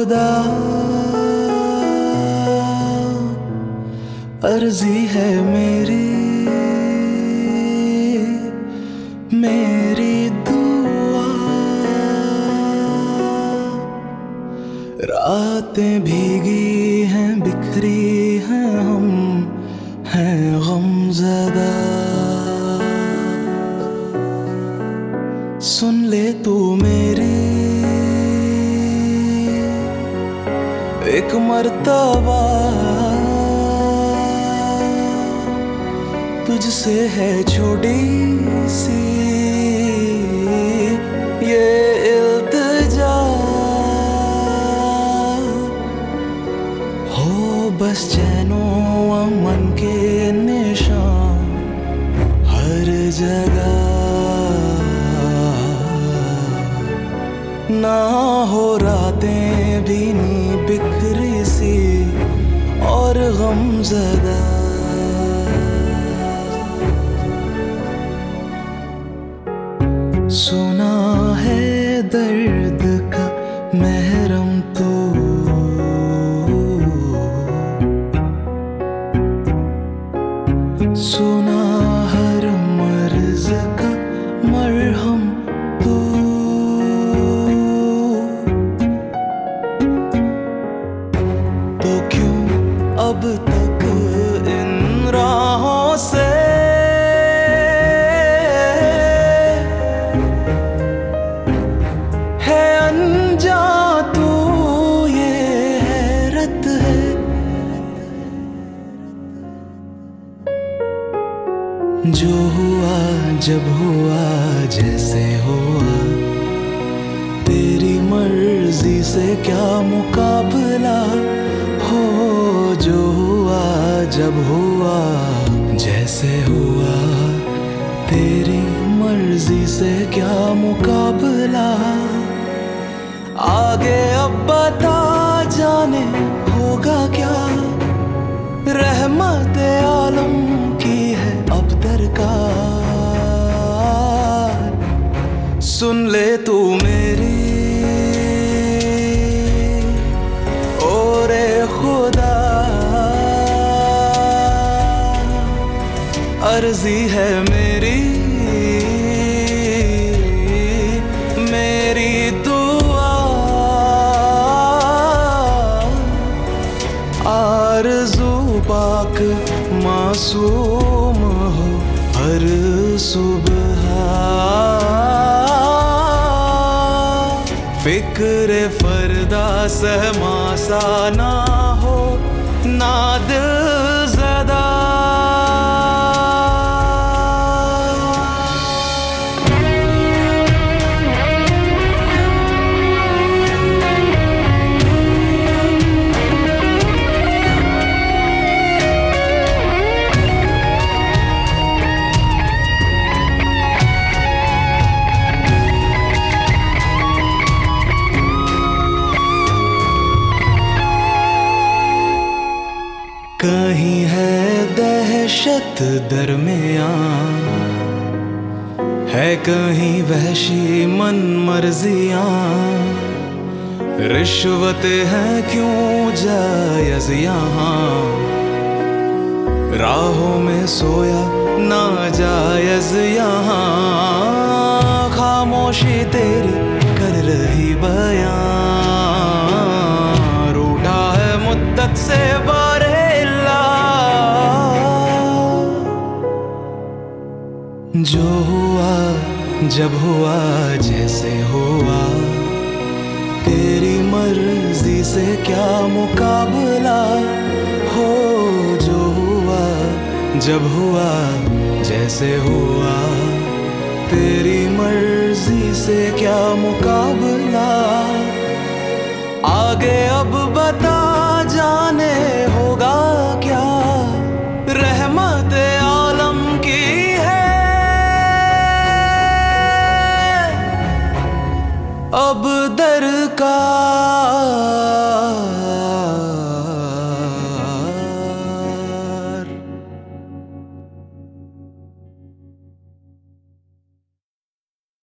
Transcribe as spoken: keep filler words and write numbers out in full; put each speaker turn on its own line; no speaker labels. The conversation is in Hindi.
खुदा अर्जी है मेरी मेरी दुआ। रातें भीगी हैं बिखरी हैं हम हैं गमज़दा। सुन ले तू मेरी एक मर्तबा, तुझसे है छोटी सी ये इल्तिजा। हो बस चैनो अमन के निशान हर जगह, ना हो रातें भी नी बिखरी सी और गमज़दा। सुना है दर्द का महरम तो, सुना हर मर्ज का मरहम तो। तो क्यों अब तक इन राहों से है अनजा तू, ये हैरत है। जो हुआ जब हुआ जैसे हुआ, तेरी मर्जी से क्या मुकाबला। हो जो हुआ जब हुआ जैसे हुआ, तेरी मर्जी से क्या मुकाबला। आगे अब बता जाने होगा क्या, रहमत आलम की है अब दरकार। सुन ले तू मेरी ओरे खुदा अर्जी है मेरी मेरी दुआ। आरज़ू पाक मासूम हो हर सुबह, फिक्र फरदा सहमा सा ना हो ना दिल ज़दा। कहीं है दहशत दरमियाँ, है कहीं वहशी मन मर्जियाँ। रिश्वत है क्यों जायज़ यहाँ, राहों में सोया ना जायज़ यहाँ। खामोशी तेरी कर रही बयां, रूठा है मुद्दत से बारे जो हुआ जब हुआ जैसे हुआ, तेरी मर्जी से क्या मुकाबला। हो जो हुआ जब हुआ जैसे हुआ, तेरी मर्जी से क्या मुकाबला। आगे अब बता जाने होगा क्या, रहमत आलम की अब दरकार।